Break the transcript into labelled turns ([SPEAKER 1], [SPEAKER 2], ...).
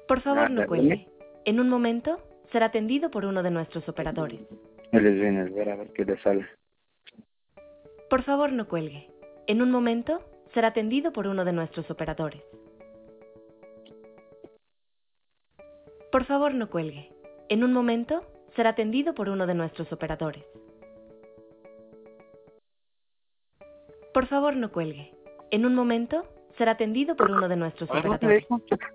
[SPEAKER 1] Por favor, no
[SPEAKER 2] Dime.
[SPEAKER 1] cuelgue. En un momento será atendido por uno de nuestros operadores.
[SPEAKER 2] Él les viene a ver qué le sale.
[SPEAKER 1] Por favor, no cuelgue. En un momento será atendido por uno de nuestros operadores. Por favor, no cuelgue. En un momento será atendido por uno de nuestros operadores. Por favor, no cuelgue. En un momento será atendido por uno de nuestros
[SPEAKER 2] A ver, ¿no te
[SPEAKER 1] operadores.
[SPEAKER 2] dejo?